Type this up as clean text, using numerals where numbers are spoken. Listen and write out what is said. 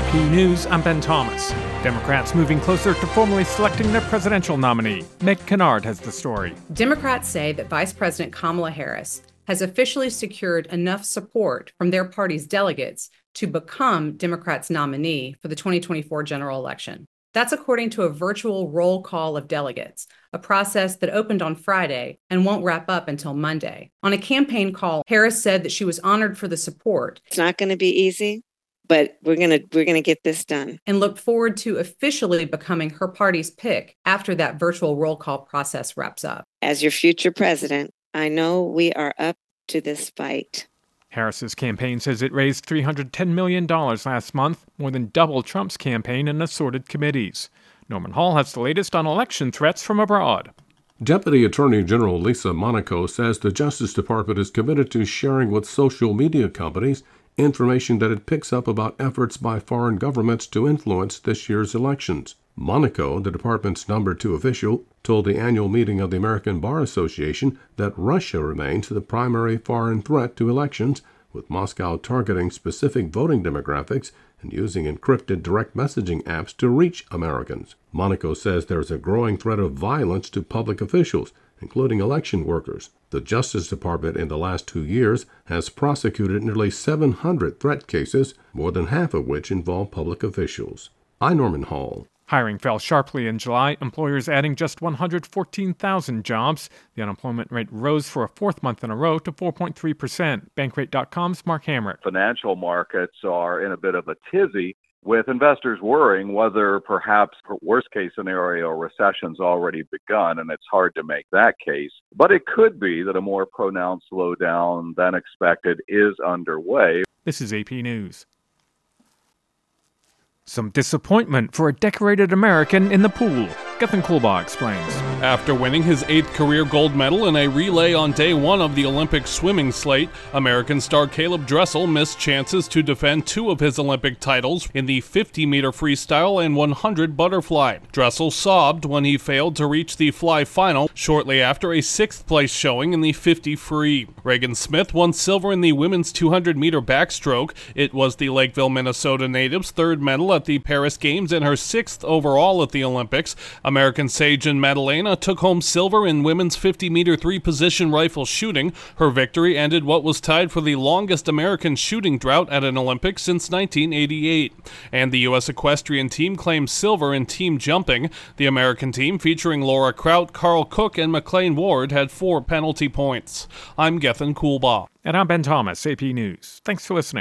AP News, I'm Ben Thomas. Democrats moving closer to formally selecting their presidential nominee. Meg Kennard has the story. Democrats say that Vice President Kamala Harris has officially secured enough support from their party's delegates to become Democrats' nominee for the 2024 general election. That's according to a virtual roll call of delegates, a process that opened on Friday and won't wrap up until Monday. On a campaign call, Harris said that she was honored for the support. It's not going to be easy, but we're going to get this done. And looked forward to officially becoming her party's pick after that virtual roll call process wraps up. As your future president, I know we are up to this fight. Harris's campaign says it raised $310 million last month, more than double Trump's campaign in assorted committees. Norman Hall has the latest on election threats from abroad. Deputy Attorney General Lisa Monaco says the Justice Department is committed to sharing with social media companies information that it picks up about efforts by foreign governments to influence this year's elections. Monaco, the department's number 2 official, told the annual meeting of the American Bar Association that Russia remains the primary foreign threat to elections, with Moscow targeting specific voting demographics and using encrypted direct messaging apps to reach Americans. Monaco says there's a growing threat of violence to public officials, including election workers. The Justice Department in the last 2 years has prosecuted nearly 700 threat cases, more than half of which involve public officials. I'm Norman Hall. Hiring fell sharply in July, employers adding just 114,000 jobs. The unemployment rate rose for a fourth month in a row to 4.3%. Bankrate.com's Mark Hamrick. Financial markets are in a bit of a tizzy, with investors worrying whether perhaps worst-case scenario recession's already begun, and it's hard to make that case. But it could be that a more pronounced slowdown than expected is underway. This is AP News. Some disappointment for a decorated American in the pool. Gethin Coolbaugh explains. After winning his 8th career gold medal in a relay on day 1 of the Olympic swimming slate, American star Caleb Dressel missed chances to defend 2 of his Olympic titles in the 50-meter freestyle and 100 butterfly. Dressel sobbed when he failed to reach the fly final shortly after a 6th-place showing in the 50 free. Reagan Smith won silver in the women's 200-meter backstroke. It was the Lakeville, Minnesota native's 3rd medal at the Paris Games and her 6th overall at the Olympics. American Sagen Madalena took home silver in women's 50-meter 3-position rifle shooting. Her victory ended what was tied for the longest American shooting drought at an Olympics since 1988. And the U.S. equestrian team claimed silver in team jumping. The American team, featuring Laura Kraut, Carl Cook, and McLean Ward, had 4 penalty points. I'm Gethin Coolbaugh. And I'm Ben Thomas, AP News. Thanks for listening.